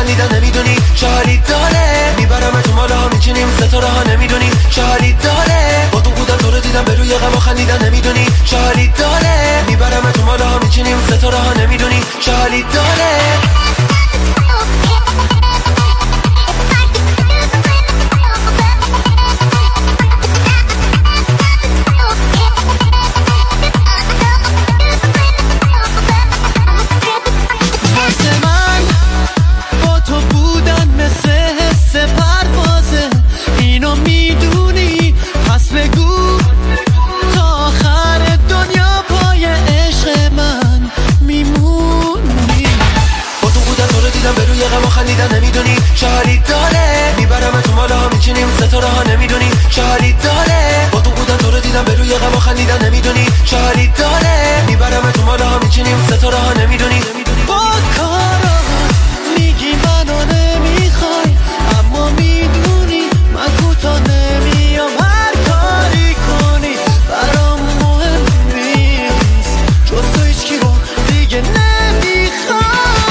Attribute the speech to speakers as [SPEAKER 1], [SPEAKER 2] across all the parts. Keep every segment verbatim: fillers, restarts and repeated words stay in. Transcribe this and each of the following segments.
[SPEAKER 1] خندیدن نمیدونی چه حالی داره میبرم تو مالا ها میچینیم ستاره ها نمیدونی چه حالی داره با تو بودم تو رو دیدم به روی غم خندیدن نمیدونی چه حالی داره میبرم تو مالا ها میچینیم ستاره ها نمیدونی چه حالی داره خندیدن نمیدونی چه حالی داره میبرم تو مالا ها میچینیم ستاره ها نمیدونی چه حالی داره با تو بودن تو رو دیدم به روی غم خندیدن نمیدونی چه حالی داره میبرم تو مالا ها میچینیم ستاره ها نمیدونی با کارا میگی منو نمیخوای اما میدونی من کوتا نمیام هر کاری کنی برام مهم نیست جز تو هیچکی رو دیگه نمیخوای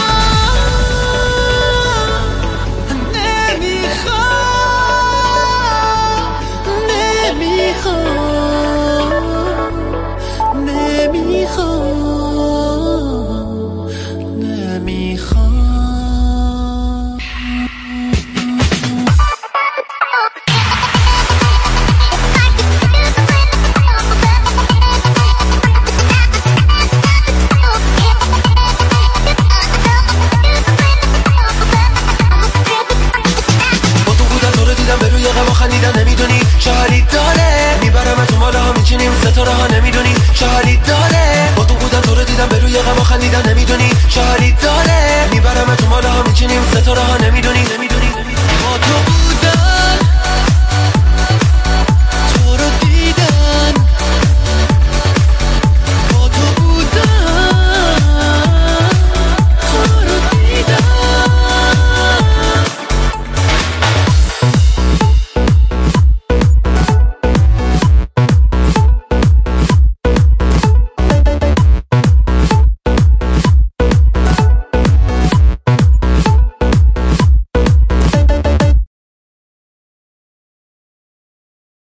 [SPEAKER 1] خندیدن نمیدونی چه حالی داره میبرم تو مالا ها میچینیم ستاره ها نمیدونی چه حالی داره با تو بودم تو رو دیدم به روی غم خندیدن نمیدونی چه حالی داره میبرم تو مالا ها میچینیم ستاره ها نمیدونی با تو